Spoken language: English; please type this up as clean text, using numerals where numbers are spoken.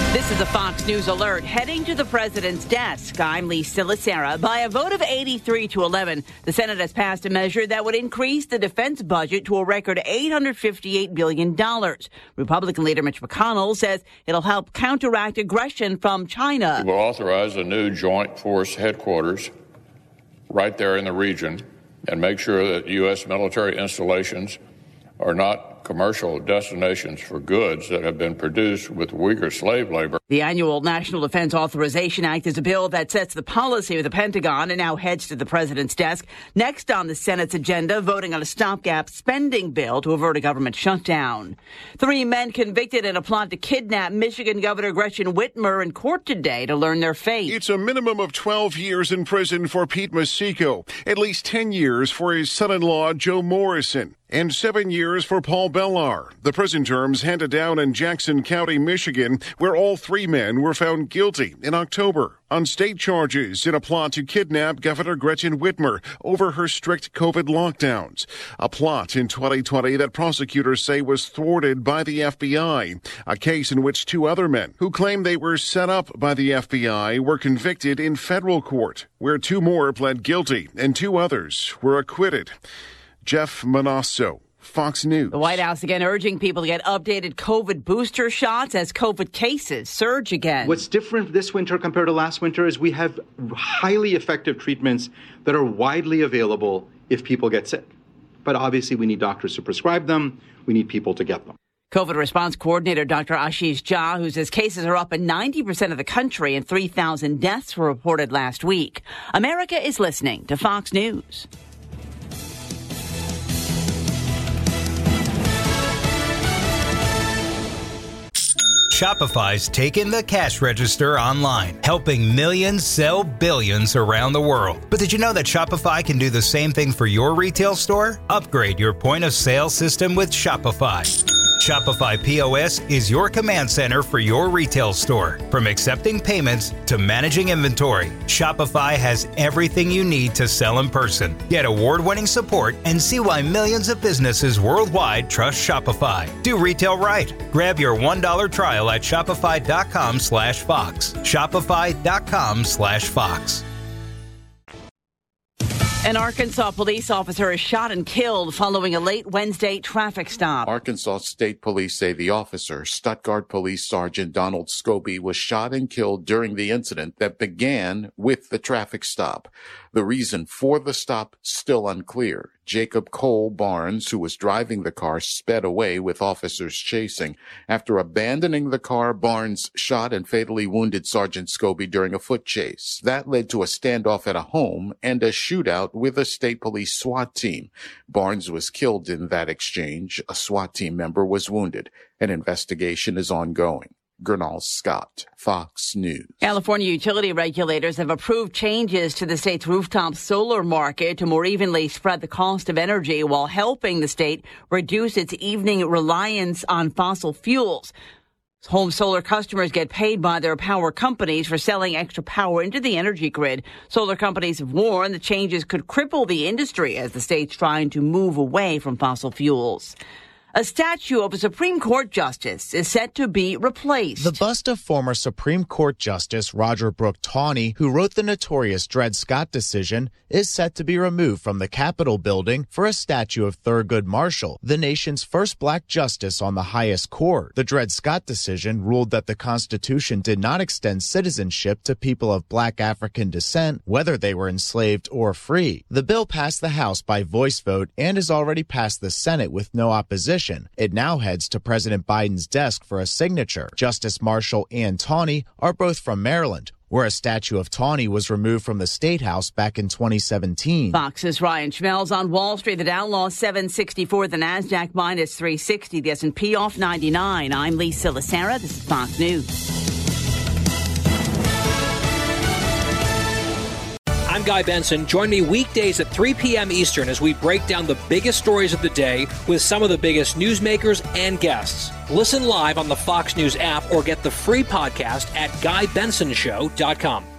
This is a Fox News alert. Heading to the president's desk, I'm Lee Silasera. By a vote of 83-11, the Senate has passed a measure that would increase the defense budget to a record $858 billion. Republican leader Mitch McConnell says it'll help counteract aggression from China. It will authorize a new joint force headquarters right there in the region and make sure that U.S. military installations are not commercial destinations for goods that have been produced with Uyghur slave labor. The annual National Defense Authorization Act is a bill that sets the policy of the Pentagon and now heads to the president's desk. Next on the Senate's agenda, voting on a stopgap spending bill to avert a government shutdown. 3 men convicted in a plot to kidnap Michigan Governor Gretchen Whitmer in court today to learn their fate. It's a minimum of 12 years in prison for Pete Masico, at least 10 years for his son-in-law, Joe Morrison, and 7 years for Paul Bellar. The prison terms handed down in Jackson County, Michigan, where all 3 men were found guilty in October on state charges in a plot to kidnap Governor Gretchen Whitmer over her strict COVID lockdowns. A plot in 2020 that prosecutors say was thwarted by the FBI. A case in which 2 other men who claimed they were set up by the FBI were convicted in federal court, where 2 more pled guilty and 2 others were acquitted. Jeff Manasso, Fox News. The White House again urging people to get updated COVID booster shots as COVID cases surge again. What's different this winter compared to last winter is we have highly effective treatments that are widely available if people get sick. But obviously we need doctors to prescribe them. We need people to get them. COVID response coordinator Dr. Ashish Jha, who says cases are up in 90% of the country and 3,000 deaths were reported last week. America is listening to Fox News. Shopify's taken the cash register online, helping millions sell billions around the world. But did you know that Shopify can do the same thing for your retail store? Upgrade your point of sale system with Shopify. Shopify POS is your command center for your retail store. From accepting payments to managing inventory, Shopify has everything you need to sell in person. Get award-winning support and see why millions of businesses worldwide trust Shopify. Do retail right. Grab your $1 trial at shopify.com/Fox. Shopify.com/Fox. An Arkansas police officer is shot and killed following a late Wednesday traffic stop. Arkansas State Police say the officer, Stuttgart Police Sergeant Donald Scobie, was shot and killed during the incident that began with the traffic stop. The reason for the stop still unclear. Jacob Cole Barnes, who was driving the car, sped away with officers chasing. After abandoning the car, Barnes shot and fatally wounded Sergeant Scobie during a foot chase. That led to a standoff at a home and a shootout with a state police SWAT team. Barnes was killed in that exchange. A SWAT team member was wounded. An investigation is ongoing. Gernal Scott, Fox News. California utility regulators have approved changes to the state's rooftop solar market to more evenly spread the cost of energy while helping the state reduce its evening reliance on fossil fuels. Home solar customers get paid by their power companies for selling extra power into the energy grid. Solar companies have warned the changes could cripple the industry as the state's trying to move away from fossil fuels. A statue of a Supreme Court justice is set to be replaced. The bust of former Supreme Court Justice Roger Brooke Taney, who wrote the notorious Dred Scott decision, is set to be removed from the Capitol building for a statue of Thurgood Marshall, the nation's first black justice on the highest court. The Dred Scott decision ruled that the Constitution did not extend citizenship to people of black African descent, whether they were enslaved or free. The bill passed the House by voice vote and has already passed the Senate with no opposition. It now heads to President Biden's desk for a signature. Justice Marshall and Taney are both from Maryland, where a statue of Taney was removed from the State House back in 2017. Fox's Ryan Schmelz on Wall Street. The Dow lost 764, the Nasdaq minus 360, the S&P off 99. I'm Lee Silasera. This is Fox News. I'm Guy Benson. Join me weekdays at 3 p.m. Eastern as we break down the biggest stories of the day with some of the biggest newsmakers and guests. Listen live on the Fox News app or get the free podcast at GuyBensonShow.com.